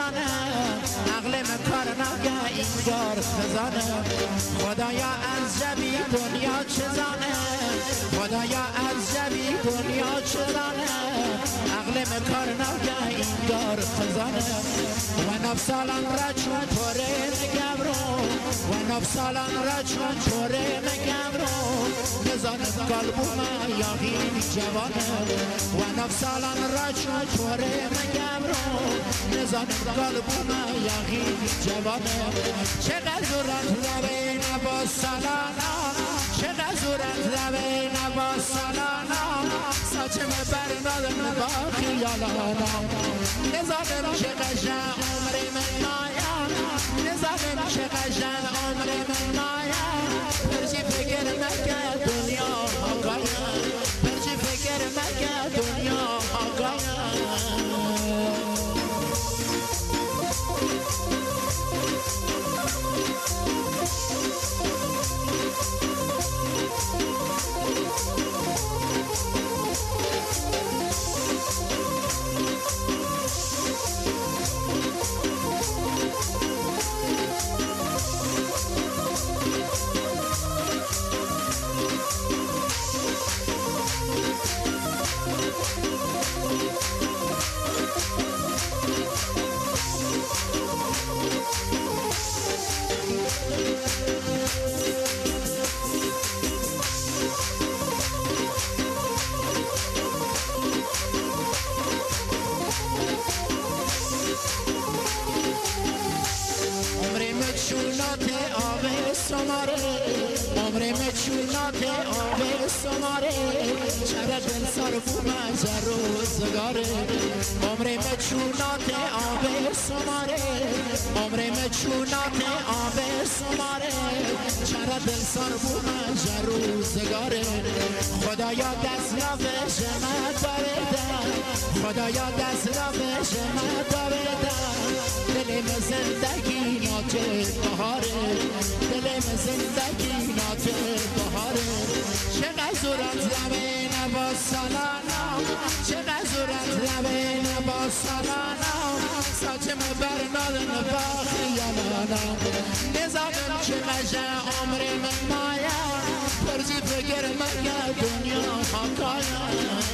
چزانه عقلم کار نگه اینگار خزانه خدایا از جبی دنیا چزانه خدایا از جبی دنیا چزانه عقلم کار نگه اینگار خزانه و نفسالان را چون پره نگم رو و نفسالان را چون پره نگم رو نزانم قلبم یاغین جوانه و نفسالان را چون پره نگم رو نزانم قلبم یاغین جوانه چقدر زورت روی نبا سالانا چقدر زورت روی نبا سالانا ساچم برنادم با خیالانا نزانم چه قشن عمر من مایا نزانم چه قشن عمر من مایا پرچی فکر مکه دنیا آقایا پرچی فکر مکه دنیا آقایا عمرم چونات آب سماره چرا دل صرف مجر روزگاره عمرم چونات آب سماره عمرم چونات آب سماره چرا دل صرف مجر روزگاره خدایا دست را به شما داویده خدایا دست را به شما داویده دلم زندگی ناته بهاره دلم زندگی ناته بهاره چقدر زورت زمین با سالانا چقدر زورت زمین با سالانا ساچم برنادن با خیالانا نزادم چه مجه عمر من مایا پرچی فکر مگه دنیا حقایا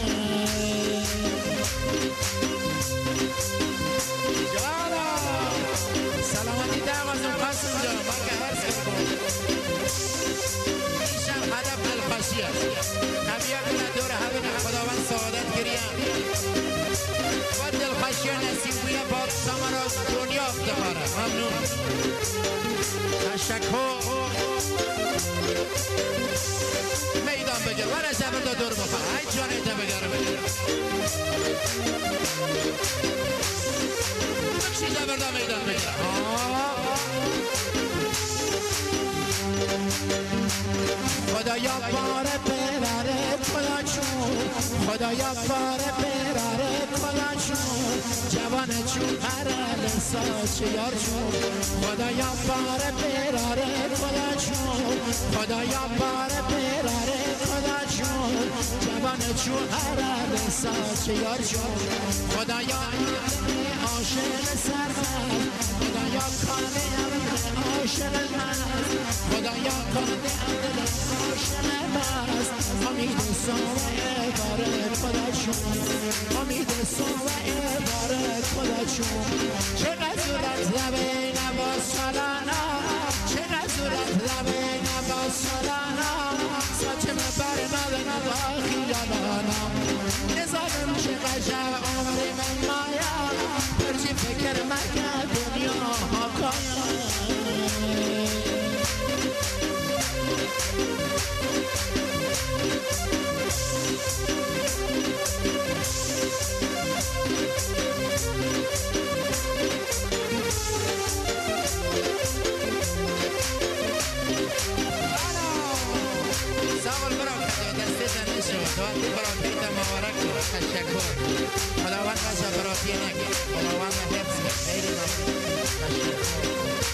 جوانا سلامتی دعوازم قاسم جا من که هر سکم ایشم هدف دلخوشی است طبیعت نداره همین خداوند سعادت گریم و دلخوشی نصیب بویا با سامراز دنیا افتخاره ممنون تشکر میدان بگیر برای زمین دا دور بخواه های جانه تا بگره بگیر بخشی زمین دا میدان بگیر خدایا باره براره خدا چون خدایا باره براره خدا چون جوان چون هر لساچ یار چون خدایا باره براره خدا چون خدایا باره براره خدا چون جوان چون هر لساچ یار چون خدایا عاشق سرمن خدایا کانه عاشق من خدایا کانه عاشق من امید سوه باره خدا چون امید سوه باره خدا چون چقدر زورت زمین با سالانا چقدر زورت زمین با سالانا ساچم برنادن با خیالانا نزادم چقدر عمر من مایا پرچی فکر مکه دنیا حقایا سوال برام دسته زنده شد دوستی براتی تماورک تشکر خداوند را جبراتی نگه خداوند حفظ خیلی تشکر